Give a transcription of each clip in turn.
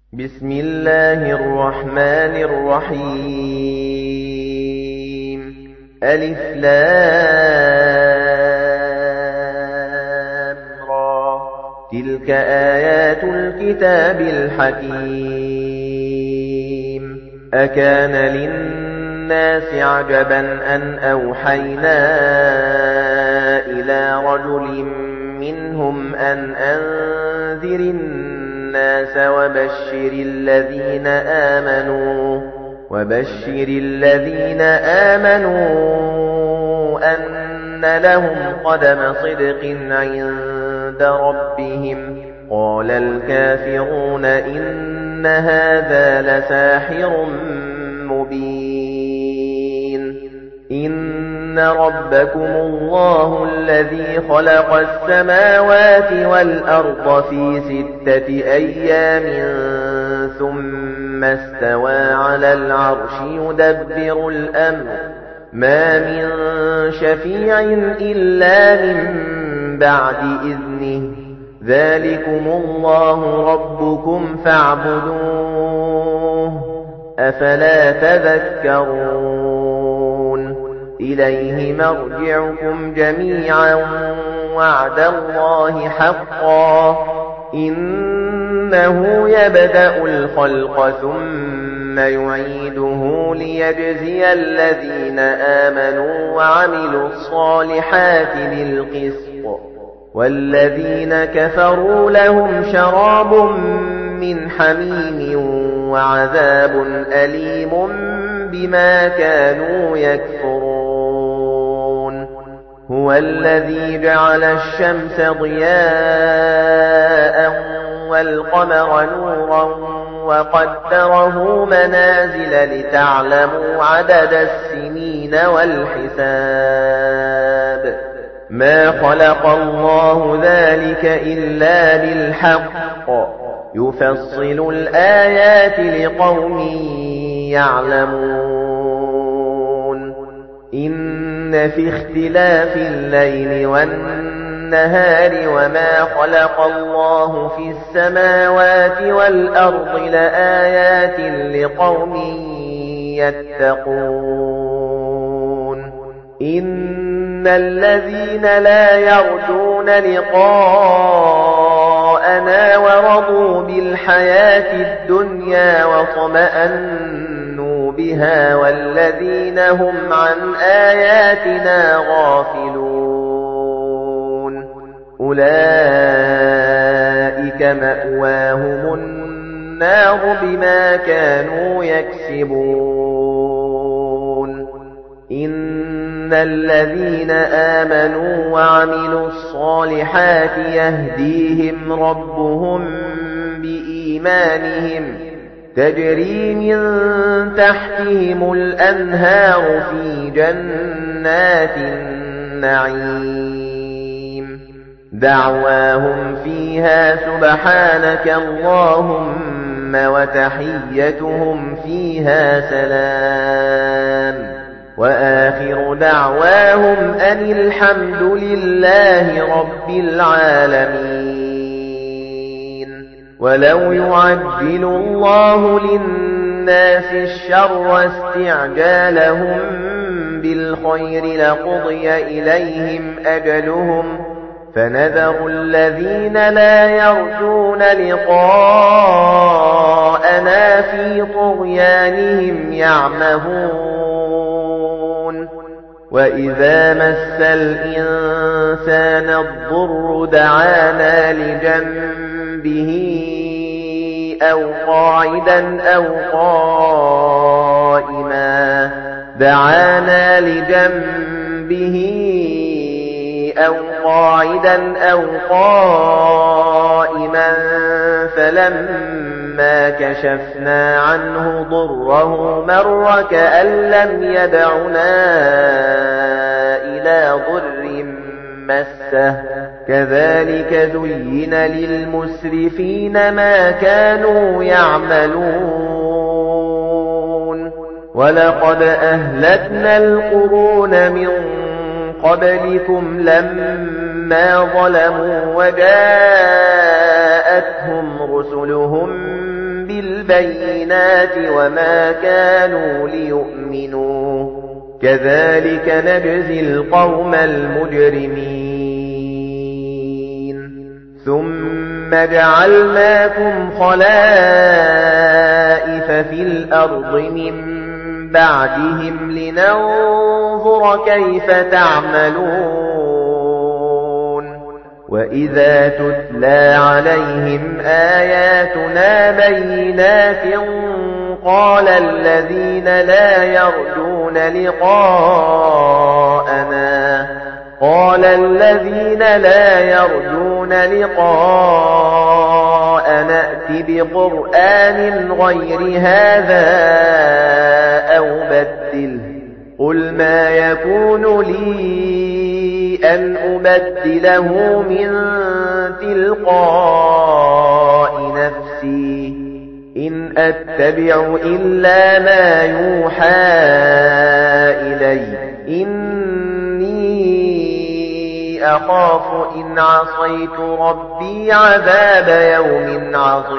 بسم الله الرحمن الرحيم ألف لام را تلك آيات الكتاب الحكيم أكان للناس عجبا أن أوحينا إلى رجل منهم أن أنذر الناس وبشر الذين آمنوا أن لهم قدم صدق عند ربهم قال الكافرون إن هذا لساحر مبين إن ربكم الله الذي خلق السماوات والأرض في 6 أيام ثم استوى على العرش يدبر الأمر ما من شفيع إلا من بعد إذنه ذلكم الله ربكم فاعبدوه أفلا تذكرون إليه مرجعكم جميعا وعد الله حقا إنه يبدأ الخلق ثم يعيده ليجزي الذين آمنوا وعملوا الصالحات بالقسط والذين كفروا لهم شراب من حميم وعذاب أليم بما كانوا يكفرون هو الذي جعل الشمس ضياء والقمر نورا وقدره منازل لتعلموا عدد السنين والحساب ما خلق الله ذلك إلا بالحق يفصل الآيات لقوم يعلمون إن في اختلاف الليل والنهار وما خلق الله في السماوات والأرض لآيات لقوم يتقون إن الذين لا يرجون لقاءنا ورضوا بالحياة الدنيا وطمأنوا بها والذين هم عن آياتنا غافلون أولئك مأواهم النار بما كانوا يكسبون إن الذين آمنوا وعملوا الصالحات يهديهم ربهم بإيمانهم تجري من تحتهم الأنهار في جنات النعيم دعواهم فيها سبحانك اللهم وتحيتهم فيها سلام وآخر دعواهم أن الحمد لله رب العالمين ولو يعجل الله للناس الشر استعجالهم بالخير لقضي إليهم أجلهم فنذر الذين لا يرجون لقاءنا في طغيانهم يعمهون وإذا مس الإنسان الضر دعانا لجنبه أو قاعدا أو قائما فلما كشفنا عنه ضره مر كأن لم يدعنا إلى ضر مسه كذلك زين للمسرفين ما كانوا يعملون ولقد أهلكنا القرون من قبلكم لما ظلموا وجاءتهم رسلهم بالبينات وما كانوا ليؤمنوا كذلك نجزي القوم المجرمين ثم جعلناكم خلائف في الأرض من بعدهم لننظر كيف تعملون وإذا تتلى عليهم آياتنا بينات قال الذين لا يرجون لقاءنا ائت بقرآن غير هذا أو بدله قل ما يكون لي أن أبدله من تلقاء نفسي إن أتبع إلا ما يوحى إلي إني أخاف إن عصيت ربي عذاب يوم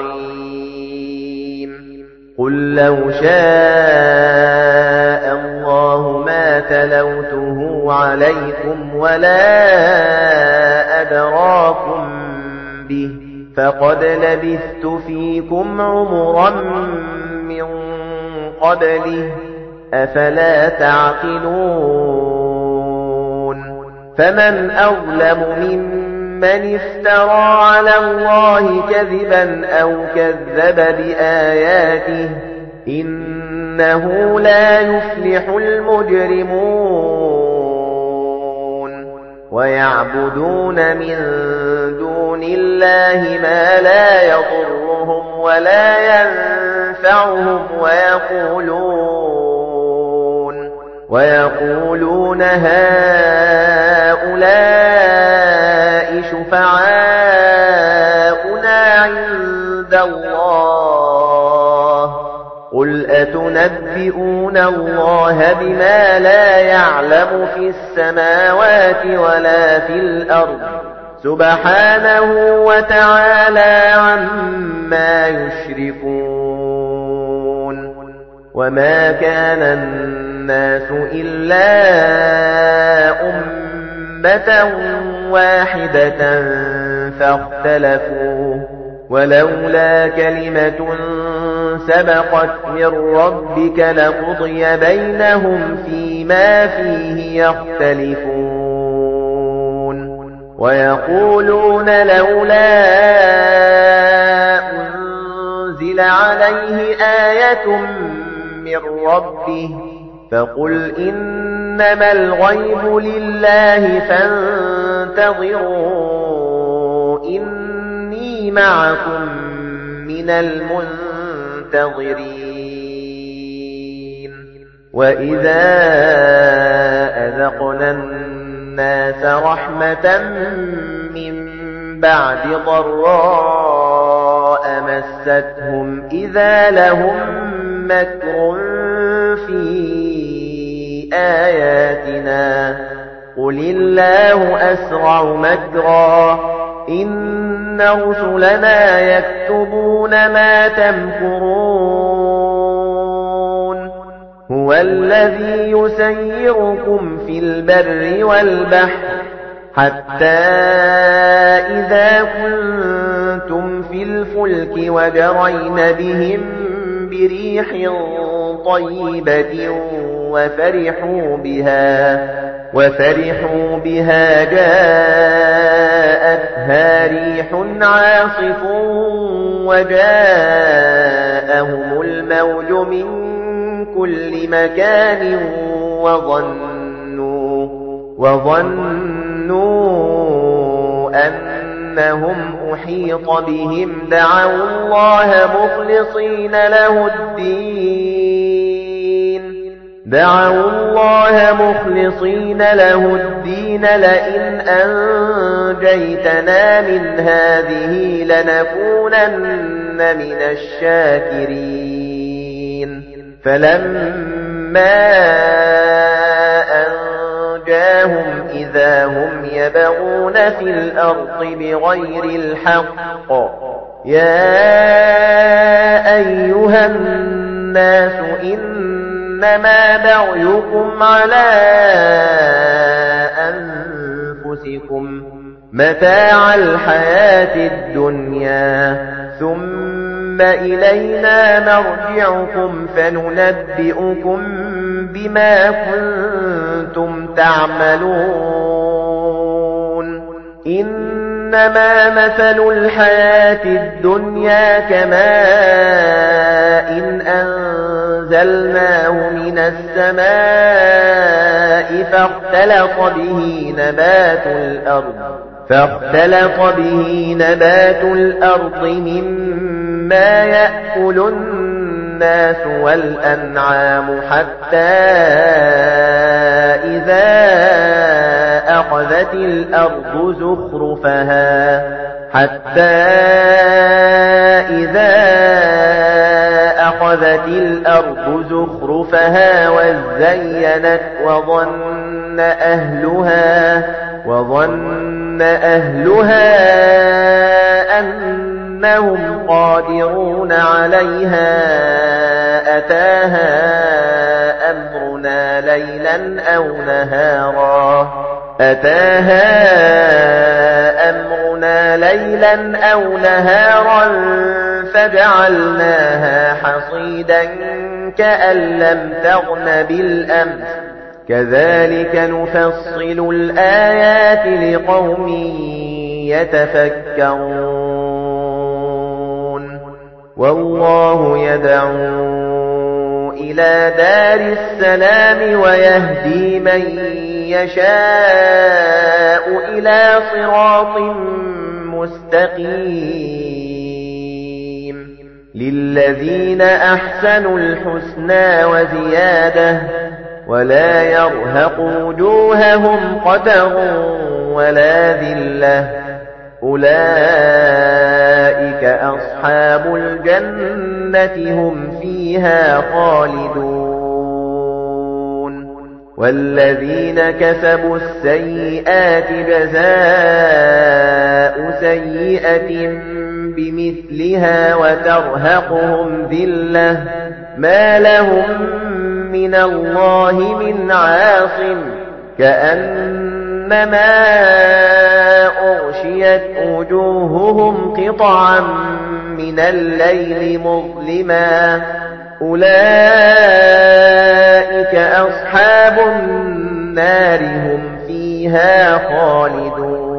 عظيم قل لو شاء الله ما تلوته عليكم ولا أدراكم به فقد لبثت فيكم عمرا من قبله أفلا تعقلون فمن أظلم ممن افترى على الله كذبا أو كذب بآياته إنه لا يفلح المجرمون ويعبدون من دون الله ما لا يضرهم ولا ينفعهم ويقولون هؤلاء شفعاؤنا عند الله قل أتنبئون الله بما لا يعلم في السماوات ولا في الأرض سبحانه وتعالى عما يشركون وما كان الناس إلا أمة واحدة فاختلفوا ولولا كلمة سبقت من ربك لقضي بينهم فيما فيه يختلفون ويقولون لولا أنزل عليه آية من ربه فقل إنما الغيب لله فانتظروا إني معكم من المنتظرين وإذا أذقنا الناس رحمة من بعد ضراء مستهم إذا لهم مكر في آياتنا قل الله أسرع مكرا إن رسلنا يكتبون ما تمكرون هو الذي يسيركم في البر والبحر حتى إذا كنتم في الفلك وجرين بهم بريح طيبة وفرحوا بها جاءتها ريح عاصف وجاءهم الموج من كل مكان وظنوا أنهم أحيط بهم دعوا الله مخلصين له الدين لئن أنجيتنا من هذه لنكونن من الشاكرين فلما أنجاهم إذا هم يبغون في الأرض بغير الحق يا أيها الناس إنما بغيكم على أنفسكم متاع الحياة الدنيا ثم إلينا مرجعكم فننبئكم بما كنتم تعملون إنما مثل الحياة الدنيا كماء إن أنزلناه من السماء فاختلط به نبات الأرض مما يأكل الناس والأنعام حتى إذا أخذت الأرض زخرفها وزينت وظن أهلها أنهم قادرون عليها أتاها أمرنا ليلا أو نهارا فجعلناها حصيدا كأن لم تغن بالأمس كذلك نفصل الآيات لقوم يتفكرون والله يدعو إلى دار السلام ويهدي من يشاء إلى صراط مستقيم للذين أحسنوا الحسنى وزيادة ولا يرهق وجوههم قتر ولا ذلة أولئك أصحاب الجنة هم فيها خالدون والذين كسبوا السيئات جزاء سيئة بمثلها وترهقهم ذلة ما لهم من الله من عاصم كأنما أغشيت وجوههم قطعا من الليل مظلما أولئك أصحاب النار هم فيها خالدون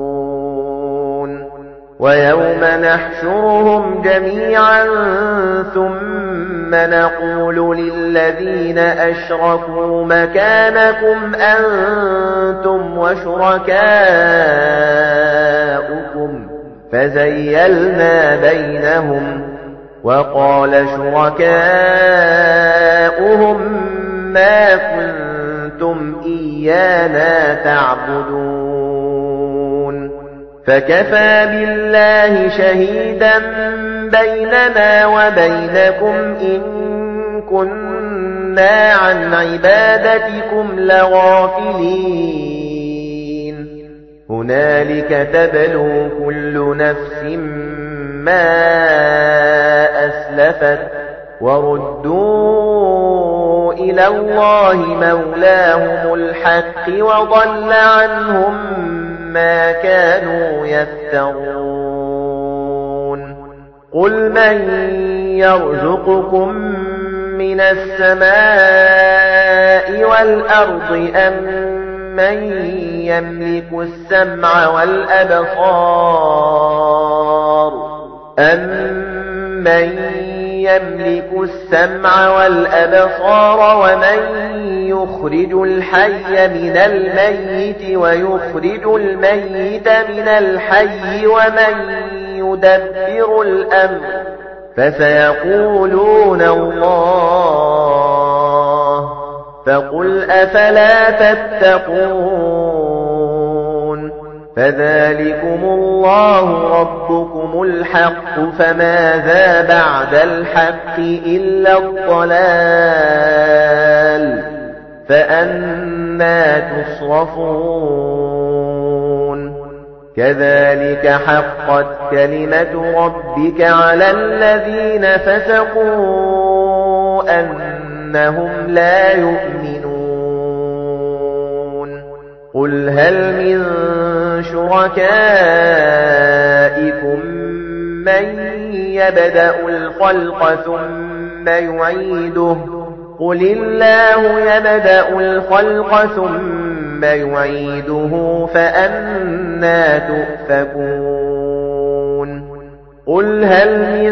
ويوم نحشرهم جميعا ثم نقول للذين أشركوا مكانكم أنتم وشركاؤكم فزيلنا بينهم وقال شركاؤهم ما كنتم إيانا تعبدون فكفى بالله شهيدا بيننا وبينكم إن كنا عن عبادتكم لغافلين هنالك تبلو كل نفس ما أسلفت وردوا إلى الله مولاهم الحق وضل عنهم ما كانوا يفترون قل من يرزقكم من السماء والأرض أم من يملك السمع والأبصار ومن يخرج الحي من الميت ويخرج الميت من الحي ومن يدبر الأمر فسيقولون الله فقل أفلا تتقون فذلكم الله ربكم الحق فماذا بعد الحق إلا الضلال فأنى تصرفون كذلك حقت كلمة ربك على الذين فسقوا أنهم لا يؤمنون قل هل من شركائكم من يبدأ الخلق ثم يعيده قل الله يبدأ الخلق ثم يعيده فأنى تؤفكون قل هل من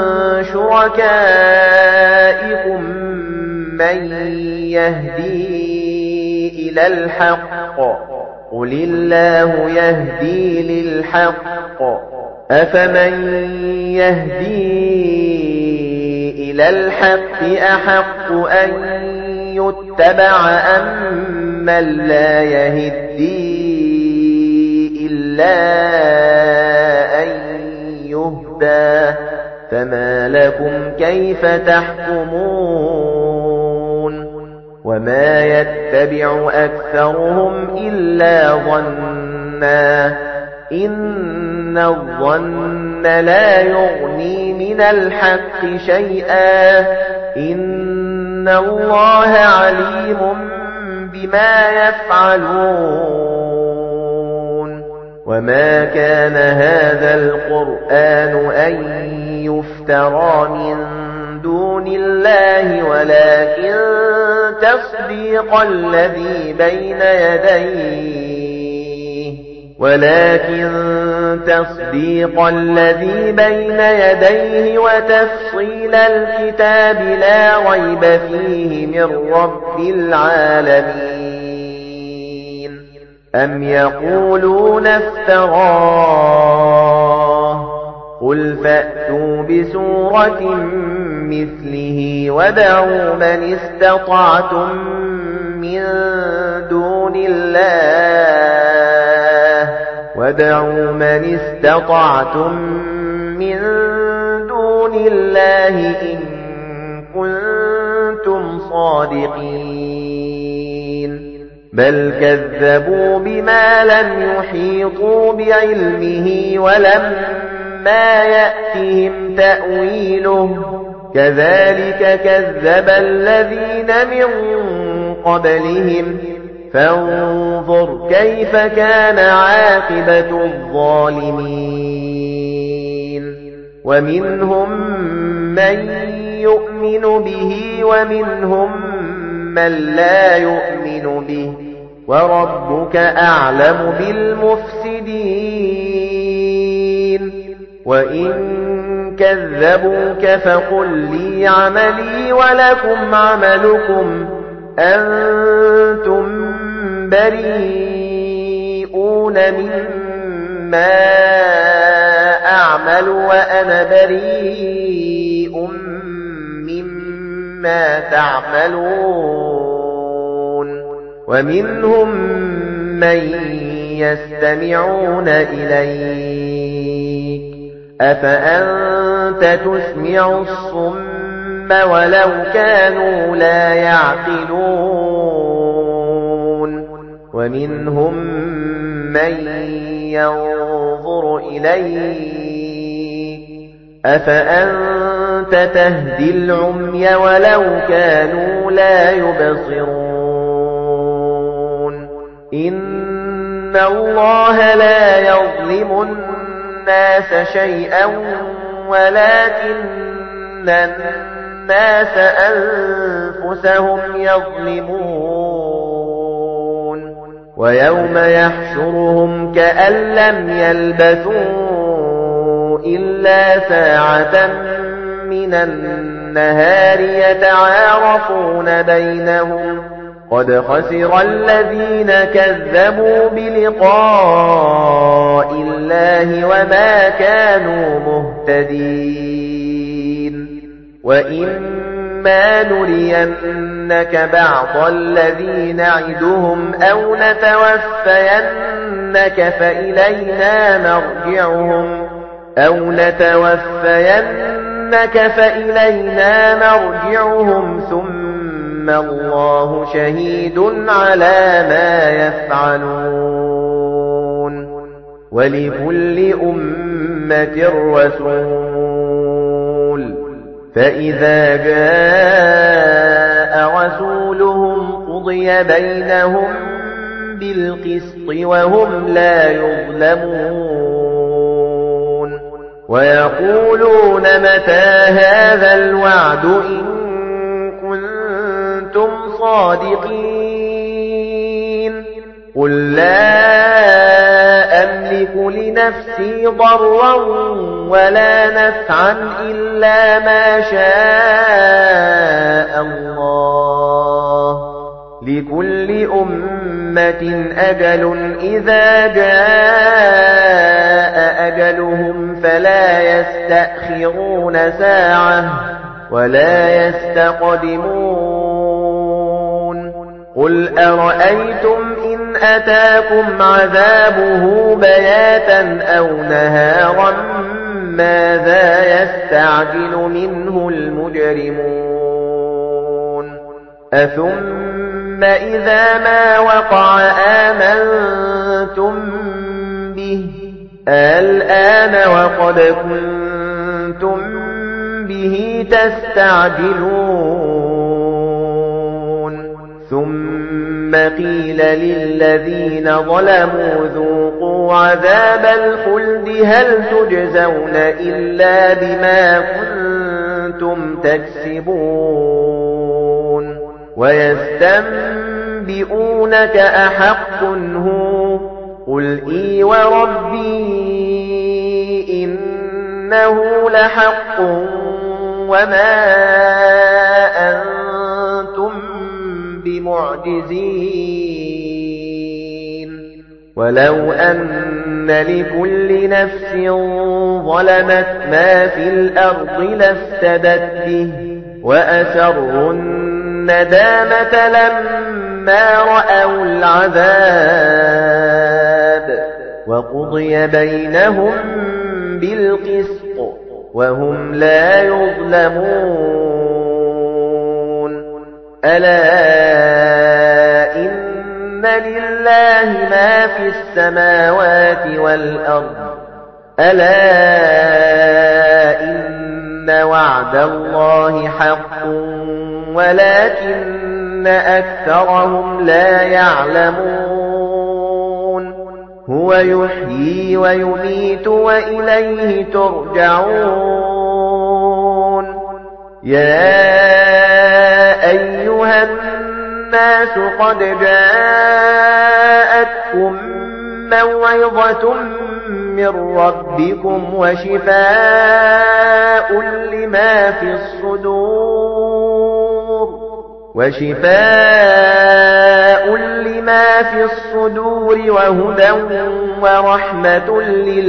شركائكم من يهدي إلى الحق قل الله يهدي للحق أفمن يهدي إلى الحق أحق أن يتبع أمن لا يهدي إلا أن يهدى فما لكم كيف تحكمون وما يتبع أكثرهم إلا ظنًّا إن الظن لا يغني من الحق شيئا إن الله عليم بما يفعلون وما كان هذا القرآن أن يفترى من دون الله ولكن تصديق الذي بين يديه وتفصيل الكتاب لا ريب فيه من رب العالمين أم يقولون افتراه قل فأتوا بسورة مثله وادعوا من استطعتم من دون الله إن كنتم صادقين بل كذبوا بما لم يحيطوا بعلمه ولما يأتهم تأويله كذلك كذب الذين من قبلهم فانظر كيف كان عاقبة الظالمين ومنهم من يؤمن به ومنهم من لا يؤمن به وربك أعلم بالمفسدين وإن كذبوك فقل لي عملي ولكم عملكم أنتم بريئون مما أعمل وأنا بريء مما تعملون ومنهم من يستمعون إليك أفأنت تسمع الصم ولو كانوا لا يعقلون ومنهم من ينظر إليك أفأنت تهدي العمي ولو كانوا لا يبصرون إن الله لا يظلم الناس شيئا ولكن الناس أنفسهم يظلمون ويوم يحشرهم كأن لم يلبثوا إلا ساعة من النهار يتعارفون بينهم قد خسر الذين كذبوا بلقاء الله وما كانوا مهتدين وإما نرينك بعض الذي نعدهم أو نتوفينك فإلينا مرجعهم ثم الله شهيد على ما يفعلون ولكل أمة رسول فإذا جاء رسولهم قضي بينهم بالقسط وهم لا يظلمون ويقولون متى هذا الوعد إن كنتم صادقين قل لا أملك لنفسي ضرا ولا نفعا إلا ما شاء الله لكل أمة أجل إذا جاء أجلهم فلا يستأخرون ساعة ولا يستقدمون قل أرأيتم إن أتاكم عذابه بياتا أو نهارا ماذا يستعجل منه المجرمون أثم إذا ما وقع آمنتم به الآن وقد كنتم به تستعجلون ثم قيل للذين ظلموا ذوقوا عذاب الخلد هل تجزون إلا بما كنتم تكسبون ويستنبئونك أحق هو قل إي وربي إنه لحق وما أنتم بمعجزين ولو أن لكل نفس ظلمت ما في الأرض لافتدت به وأسروا الندامة لما رأوا العذاب وقضي بينهم بالقسط وهم لا يظلمون ألا إن لله ما في السماوات والأرض ألا إن وعد الله حق ولكن أكثرهم لا يعلمون هو يحيي ويميت وإليه ترجعون يا أيها الناس قد جاءتكم موعظة من ربكم وشفاء لما في الصدور وهدى ورحمة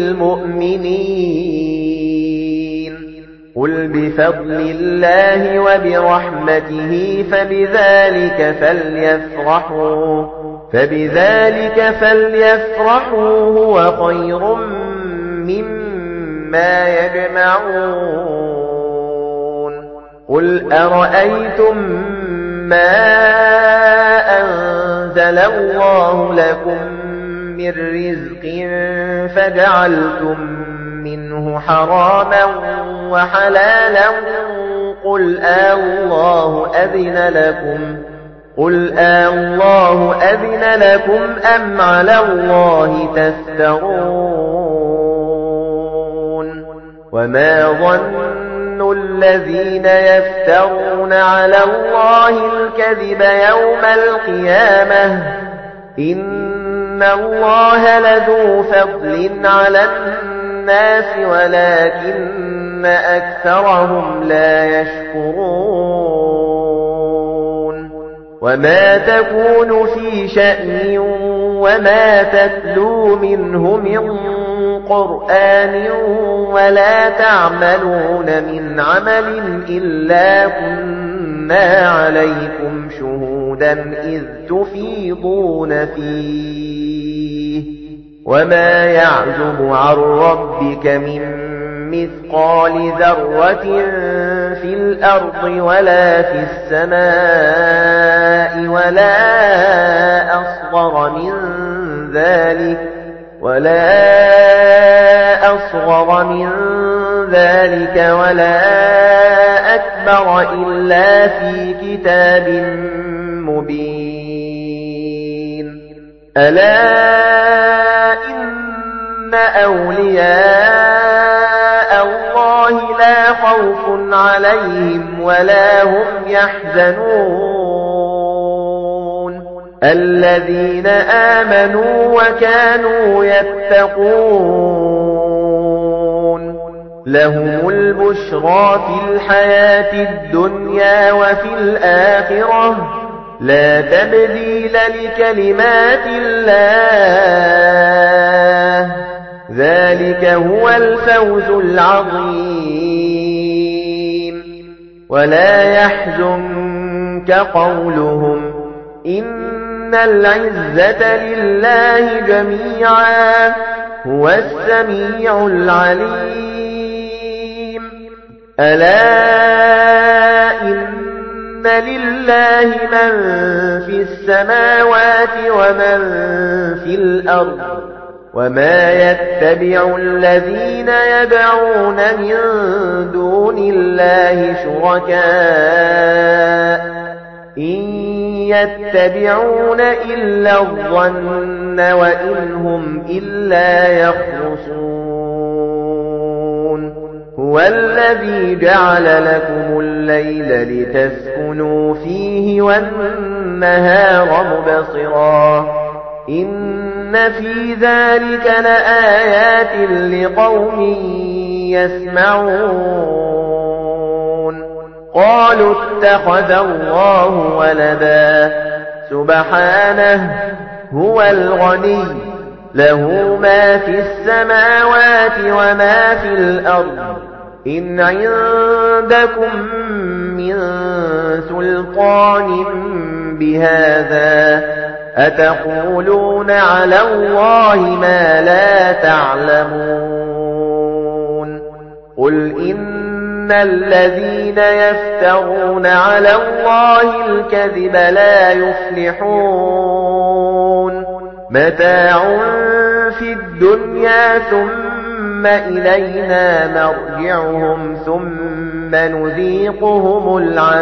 للمؤمنين قل بفضل الله وبرحمته فبذلك فليفرحوا هو خير مما يجمعون قل أرأيتم ما أنزل الله لكم من رزق فجعلتم منه حراما وحلالا قل الله أذن لكم أم على الله تفترون وما ظن الذين يفترون على الله الكذب يوم القيامة إن الله لذو فضل على الناس ولكن أكثرهم لا يشكرون وما تكون في شأن وما تتلو منه من قرآن ولا تعملون من عمل إلا كنا عليكم شهودا إذ تفيضون فيه وما يعزب عن ربك من مثقال ذرة في الأرض ولا في السماء ولا أصغر من ذلك ولا اسْتَكْبَرَ إِلَّا فِي كِتَابٍ مُبِينٍ أَلَا إِنَّ أَوْلِيَاءَ اللَّهِ لَا خَوْفٌ عَلَيْهِمْ وَلَا هُمْ يَحْزَنُونَ الَّذِينَ آمَنُوا وَكَانُوا يَتَّقُونَ لَهُمُ الْبُشْرَى فِي الْحَيَاةِ الدُّنْيَا وَفِي الْآخِرَةِ لَا تَبْدِيلَ لِكَلِمَاتِ اللَّهِ ذَلِكَ هُوَ الْفَوْزُ الْعَظِيمُ وَلَا يَحْزُنكَ قَوْلُهُمْ إِنَّ الْعِزَّةَ لِلَّهِ جَمِيعًا هُوَ السَّمِيعُ الْعَلِيمُ أَلَا إِنَّ لِلَّهِ مَن فِي السَّمَاوَاتِ وَمَن فِي الْأَرْضِ وَمَا يَتَّبِعُ الَّذِينَ يَدْعُونَ مِن دُونِ اللَّهِ شُرَكَاءَ إِن يَتَّبِعُونَ إِلَّا الظَّنَّ وَإِنْ هُمْ إِلَّا يَخْرُصُونَ هُوَ الَّذِي جَعَلَ لَكُمُ اللَّيْلَ لِتَسْكُنُوا فِيهِ وَالنَّهَارَ مُبْصِرًا إِنَّ فِي ذَلِكَ لَآيَاتٍ لِقَوْمٍ يَسْمَعُونَ قَالُوا اتَّخَذَ اللَّهُ وَلَدًا سُبْحَانَهُ هُوَ الْغَنِيُّ لَهُ مَا فِي السَّمَاوَاتِ وَمَا فِي الْأَرْضِ إِنْ عِندَكُمْ مِنْ سُلْطَانٍ بِهَذَا أَتَقُولُونَ عَلَى اللَّهِ مَا لَا تَعْلَمُونَ قُلْ إِنَّ الَّذِينَ يَفْتَرُونَ عَلَى اللَّهِ الْكَذِبَ لا يُفْلِحُونَ مَتَاعٌ فِي الدُّنْيَا ثُمَّ إِلَيْنَا مَرْجِعُهُمْ ثُمَّ نُذِيقُهُمُ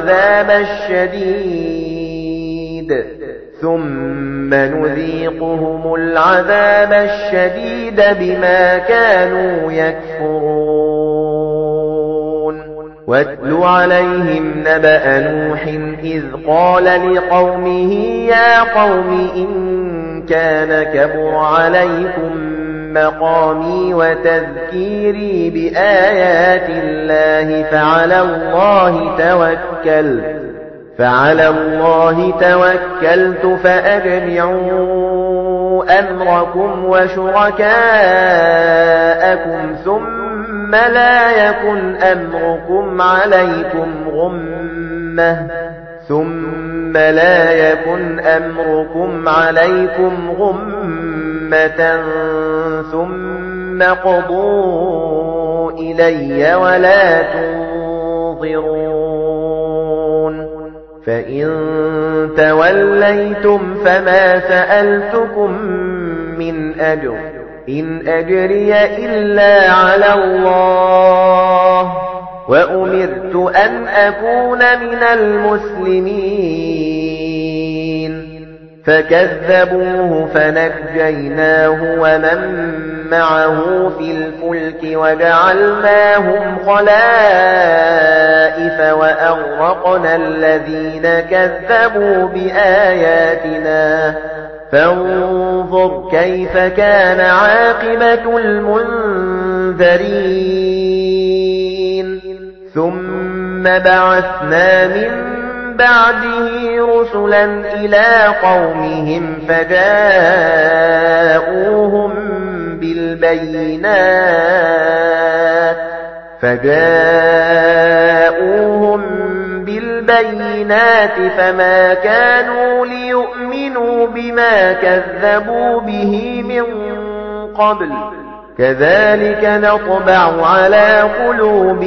الْعَذَابَ الشَّدِيدَ بِمَا كَانُوا يَكْفُرُونَ وَاتْلُ عَلَيْهِمْ نَبَأَ نُوحٍ إِذْ قَالَ لِقَوْمِهِ يَا قَوْمِ إِن كَانَ كَبُرَ عَلَيْكُمْ مَقَامِي وَتَذْكِيرِي بِآيَاتِ اللَّهِ فَعَلَى اللَّهِ تَوَكَّلْتُ فَأَجْمِعُوا أَمْرَكُمْ وَشُرَكَاءَكُمْ ثُمَّ لا يكن أمركم عليكم غمة ثُمَّ قُضُوا إِلَيَّ وَلَا تُنظِرُونَ فَإِن تَوَلَّيْتُمْ فَمَا سَأَلْتُكُم مِّنْ أَجْرٍ إِنْ أَجْرِيَ إِلَّا عَلَى اللَّهِ وَأُمِرْتُ أَنْ أَكُونَ مِنَ الْمُسْلِمِينَ فَكَذَّبُوهُ فَنَجَّيْنَاهُ وَمَن مَّعَهُ فِي الْفُلْكِ وَجَعَلْنَاهُمْ خَلَائِفَ وَأَغْرَقْنَا الَّذِينَ كَذَّبُوا بِآيَاتِنَا فَانظُرْ كَيْفَ كَانَ عَاقِبَةُ الْمُنذَرِينَ ثُمَّ بَعَثْنَا مِن بَعْدِهِ رُسُلًا إِلَى قَوْمِهِمْ فَجَاءُوهُم بِالْبَيِّنَاتِ فَمَا كَانُوا لِيُؤْمِنُوا بِمَا كَذَّبُوا بِهِ مِن قَبْلُ كَذَلِكَ نَطْبَعُ عَلَى قُلُوبِ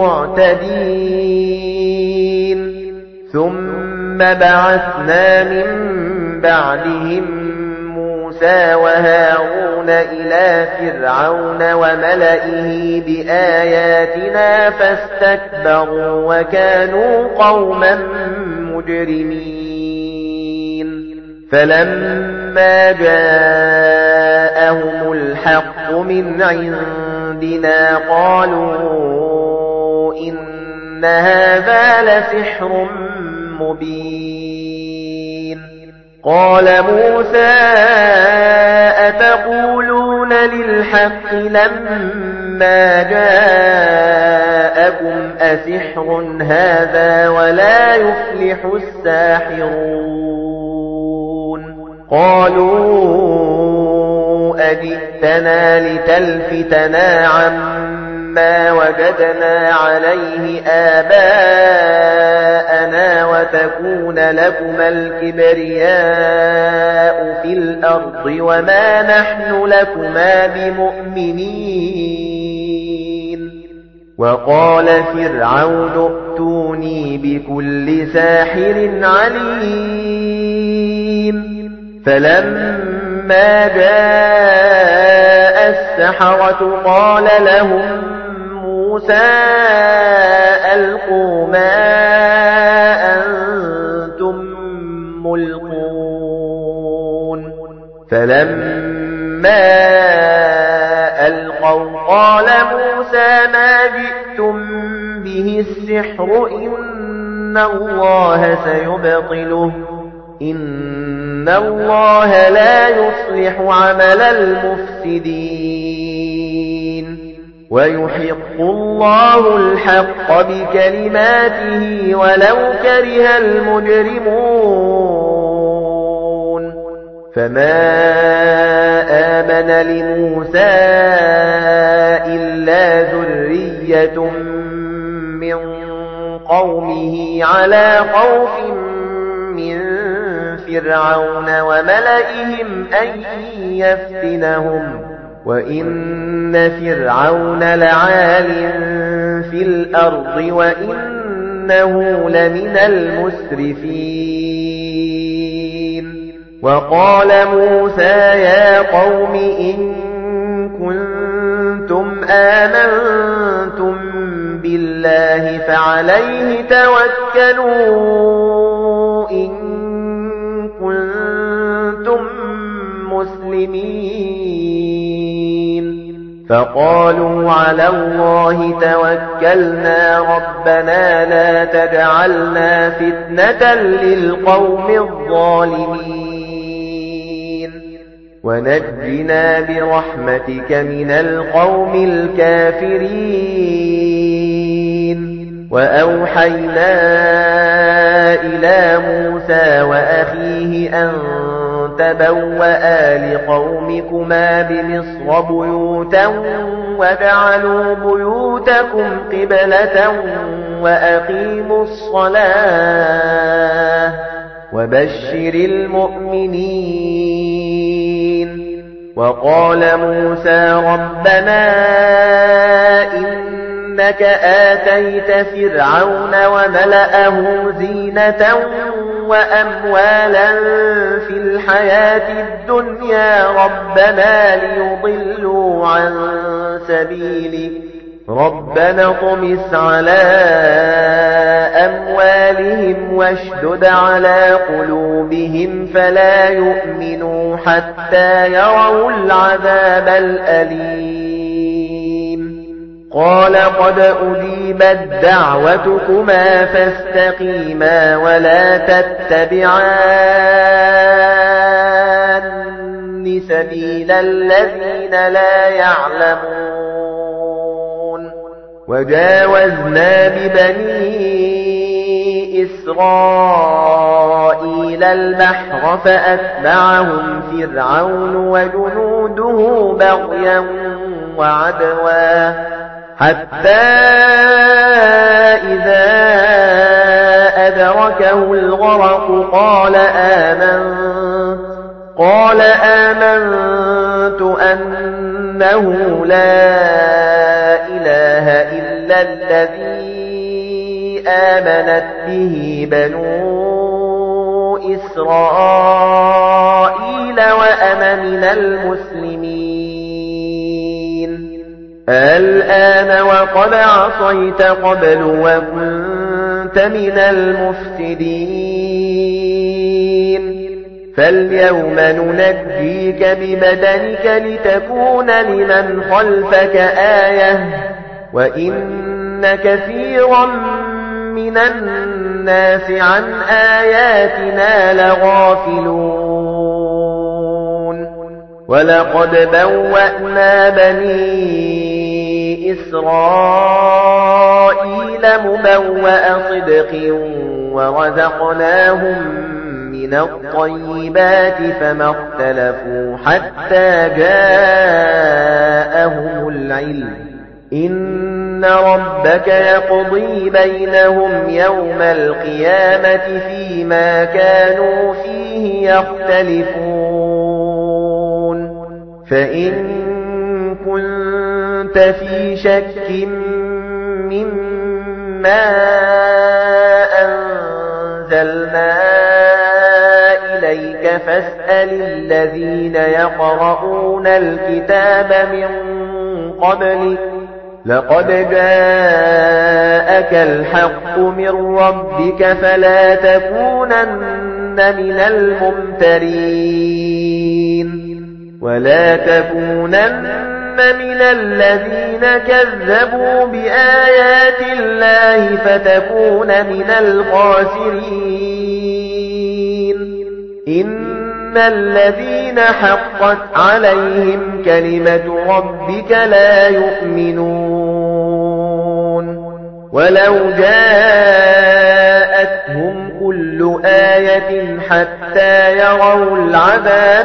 الْمُعْتَدِينَ ثُمَّ بَعَثْنَا مِن بَعْدِهِم مُوسَىٰ مُوسَى وَهَارُونَ إِلَى فِرْعَوْنَ وَمَلئه بِآيَاتِنَا فَاسْتَكْبَرُوا وَكَانُوا قَوْمًا مُجْرِمِينَ فَلَمَّا جَاءَهُمُ الْحَقُّ مِنْ عِندِنَا قَالُوا إِنَّ هَذَا لَسِحْرٌ مُبِينٌ قَالَ مُوسَى أَتَقُولُونَ لِلْحَقِّ لَمَّا جَاءَكُمْ أَسِحْرٌ هَذَا وَلَا يُفْلِحُ السَّاحِرُونَ قَالُوا أَجِئْتَنَا لِتَلْفِتَنَا عَمَّا وَجَدْنَا عَلَيْهِ آبَاءَنَا وَتَكُونَ لَكُمَا الْكِبْرِيَاءُ فِي الْأَرْضِ وَمَا نَحْنُ لَكُمَا بِمُؤْمِنِينَ وَقَالَ فِرْعَوْنُ ائْتُونِي بِكُلِّ سَاحِرٍ عَلِيمٍ فَلَمَّا جَاءَ السَّحَرَةُ قَالَ لَهُم مُوسَى أَلْقُوا مَا أَنتُم مُّلْقُونَ فَلَمَّا أَلْقَوْا قَالَ مُوسَى مَا جِئْتُم بِهِ السِّحْرُ إِنَّ اللَّهَ سَيُبْطِلُهُ إِنَّ اللَّهَ لَا يُصْلِحُ عَمَلَ الْمُفْسِدِينَ وَيُحِقُّ اللَّهُ الْحَقَّ بِكَلِمَاتِهِ وَلَوْ كَرِهَ الْمُجْرِمُونَ فَمَا آمَنَ لِمُوسَى إِلَّا ذُرِّيَّةٌ مِّن قَوْمِهِ عَلَى خَوْفٍ مِّن فِرْعَوْنَ وَمَلَئِهِمْ أَن يَفْتِنَهُمْ وَإِنَّ فِرْعَوْنَ لَعَالٍ فِي الْأَرْضِ وَإِنَّهُ لَمِنَ الْمُسْرِفِينَ وَقَالَ مُوسَى يَا قَوْمِ إِن كُنتُمْ آمَنتُم بِاللَّهِ فَعَلَيْهِ تَوَكَّلُوا إِن كُنتُم مُّسْلِمِينَ فَقَالُوا عَلَى اللَّهِ تَوَكَّلْنَا رَبَّنَا لَا تَجْعَلْنَا فِتْنَةً لِّلْقَوْمِ الظَّالِمِينَ وَنَجِّنَا بِرَحْمَتِكَ مِنَ الْقَوْمِ الْكَافِرِينَ وَأَوْحَيْنَا إِلَى مُوسَى وَأَخِيهِ أَن تَبَوَّآ لِقَوْمِكُمَا بِمِصْرَ بُيُوتًا وَاجْعَلُوا بُيُوتَكُمْ قِبْلَةً وَأَقِيمُوا الصَّلَاةَ وَبَشِّرِ الْمُؤْمِنِينَ وَقَالَ مُوسَى رَبَّنَا إِنَّكَ آتَيْتَ فِرْعَوْنَ وَمَلَأَهُ زِينَةً وَأَمْوَالًا فِي الْحَيَاةِ الدُّنْيَا رَبَّنَا لِيُضِلُّوا عَن سَبِيلِكَ رَبَّنَا اطْمِسْ عَلَى أَمْوَالِهِمْ وَاشْدُدْ عَلَى قُلُوبِهِمْ فَلَا يُؤْمِنُوا حَتَّى يَرَوُا الْعَذَابَ الْأَلِيمَ قَالَ قَدْ أُجِيبَتْ دَعْوَتُكُمَا فَاسْتَقِيمَا وَلَا تَتَّبِعَانِّ سَبِيلَ الَّذِينَ لَا يَعْلَمُونَ وَجَاوَزْنَا بِبَنِي إِسْرَائِيلَ الْبَحْرَ فَأَتْبَعَهُمْ فِرْعَوْنُ وَجُنُودُهُ بَغْيًا وَعَدْوًا حَتَّى إِذَا أَدْرَكَهُ الْغَرَقُ قَالَ آمَنْتُ أَنَّهُ لَا إِلَٰهَ إِلَّا الَّذِي آمَنَتْ بِهِ بَنُو إسرائيل وأنا من المسلمين الآن وقد عصيت قبل وكنت من المفسدين فاليوم ننجيك ببدنك لتكون لمن خلفك آية وإن كثيرا من الناس عن آياتنا لغافلون ولقد بوأنا بني إسرائيل مبوأ صدق ورزقناهم من الطيبات فما اختلفوا حتى جاءهم العلم إن ربك يقضي بينهم يوم القيامة فيما كانوا فيه يختلفون فإن كنت في شك مما أنزلنا إليك فاسأل الذين يقرؤون الكتاب من قبلك لقد جاءك الحق من ربك فلا تكونن من الممترين ولا تكونن من الذين كذبوا بآيات الله فتكون من الخاسرين إن الذين حقت عليهم كلمة ربك لا يؤمنون ولو جاءتهم كل آية حتى يروا العذاب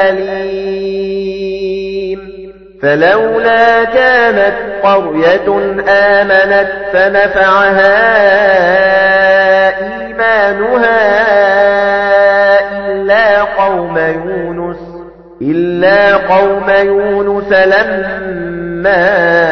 الأليم فلولا كانت قرية آمنت فنفعها إيمانها إلا قوم يونس لما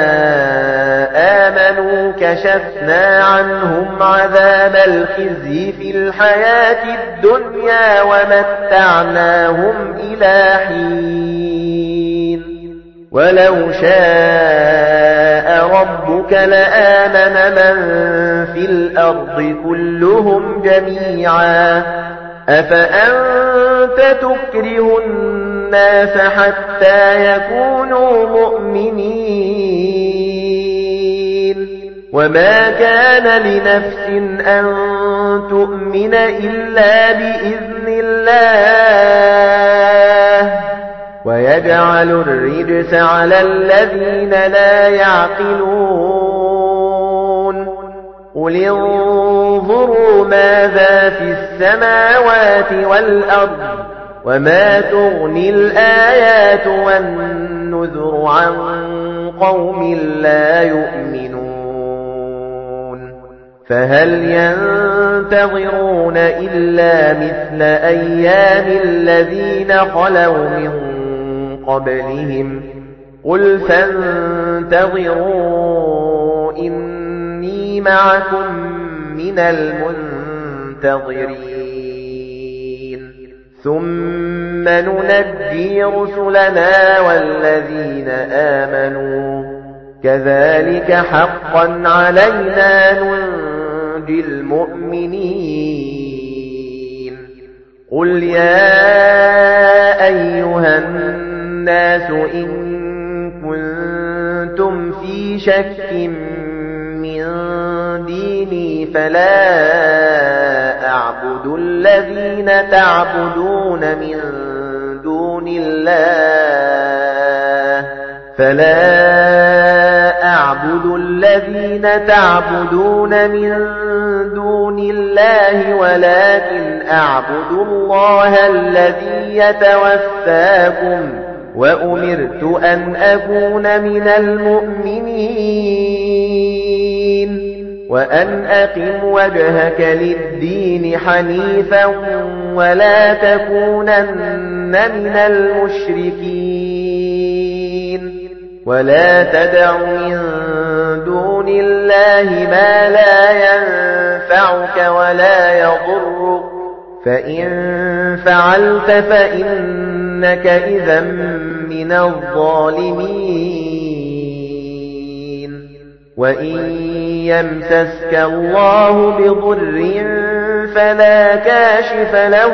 آمنوا كشفنا عنهم عذاب الخزي في الحياة الدنيا ومتعناهم إلى حين ولو شاء ربك لآمن من في الأرض كلهم جميعا أفأنت تكره الناس حتى يكونوا مؤمنين وما كان لنفس أن تؤمن إلا بإذن الله ويجعل الرجس على الذين لا يعقلون قل انظروا ماذا في السماوات والأرض وما تغني الآيات والنذر عن قوم لا يؤمنون فهل ينتظرون إلا مثل أيام الذين خلوا من قبلهم قل فانتظروا إني معكم من المنتظرين ثم ننجي رسلنا والذين آمنوا كذلك حقا علينا ننجي المؤمنين قل يا أيها الناس إن كنتم في شك من ديني فلا أعبد الذين تعبدون من دون الله ولكن أعبد الله الذي يتوفاكم وأمرت أن أكون من المؤمنين وأن أقم وجهك للدين حنيفا ولا تكونن من المشركين ولا تدع من دون الله ما لا ينفعك ولا يضرك فإن فعلت فإنك إذًا من الظالمين وإن يمسسك الله بضر فلا كاشف له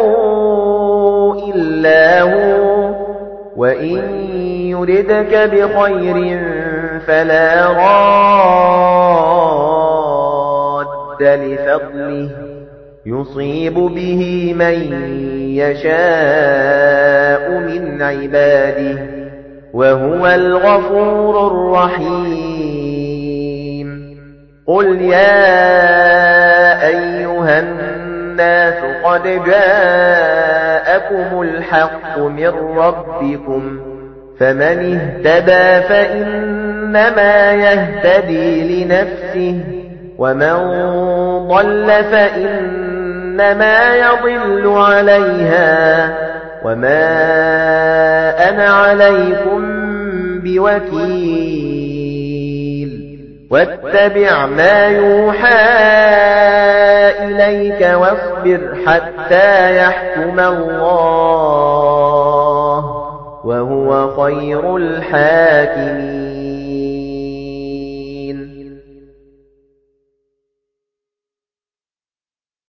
إلا هو وإن يردك بخير فلا راد لفضله يصيب به من يشاء من عباده وهو الغفور الرحيم قل يا أيها الناس قد جاءكم الحق من ربكم فمن اهتدى فإنما يهتدي لنفسه ومن ضل فإنما يضل عليها وما أنا عليكم بوكيل واتبع ما يوحى إليك واصبر حتى يحكم الله وهو خير الحاكمين